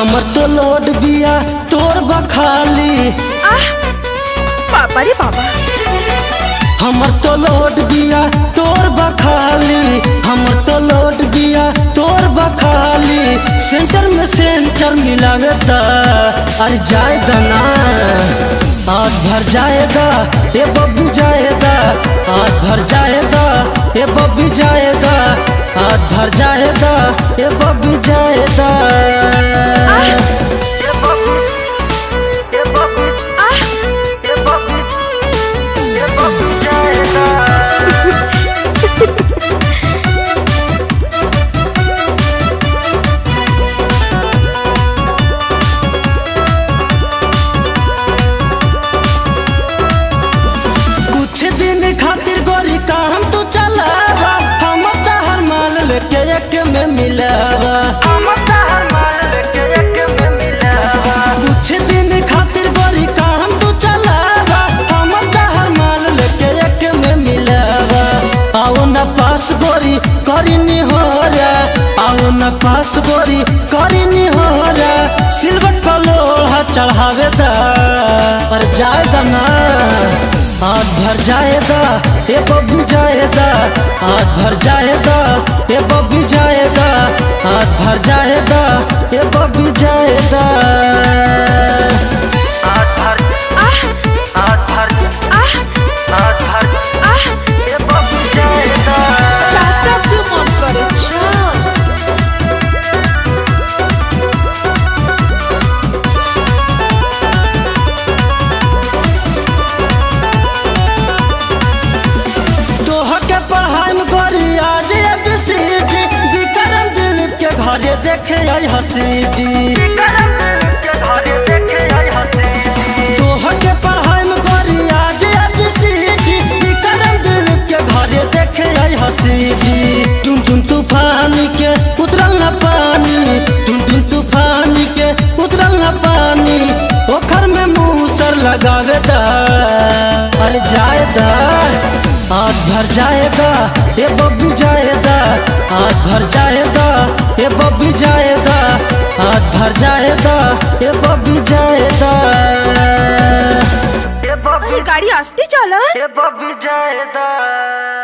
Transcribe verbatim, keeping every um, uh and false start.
हमर तो लोड बिया तोर बखाली। आह बाबा रे बाबा। हमर तो लोड बिया तोर बखाली, हमर तो लोड बिया तोर बखाली। सेंटर में सेंटर मिलावे दा, अरे जाए दना आज भर जाएगा ये बब्बी जाएगा, आज भर जाएगा ये बब्बी जाएगा, आज भर जाएगा ये बब्बी जाएगा। खातिर गोरी काम तू चलावा, हम तहर माल लेके एक में मिलावा, हम तहर माल लेके एक में मिलावा। कुछ दिन खातिर गोरी काम तू चलावा, हम तहर माल लेके एक में मिलावा। आओ न पास गोरी करी नी हो रा, आओ न पास गोरी करी नी हो रा। सिलवट पर लोहा चढ़ावे दा, पर जाए दना आज भर जाएगा ये बब्बी जाएगा, आज भर जाएगा ये बब्बी जाएगा, आज भर जाएगा ये बब्बी जाएगा। आज भर आह आज भर आह आज भर आह ये बब्बी जाएगा। चाटा क्यों मन करे छा। घरे देखे आई हसीडी, तोहर के पढ़ाई में गोरी आज सीटी। विक्रम दिल के घरे देखे आई हसीडी। टुन टुन तूफान के उतरल न पानी, टुन टुन तूफान के उतरल न पानी। ओखर में मूसर लगावे दा, अरे जाए दा आज भर जाएगा ये बब्बी जाएगा, आज भर जाएगा ये बब्बी जाएगा, आज भर जाएगा ये बब्बी जाएगा। अरे गाड़ी आस्ते चला। ये बब्बी जाएगा।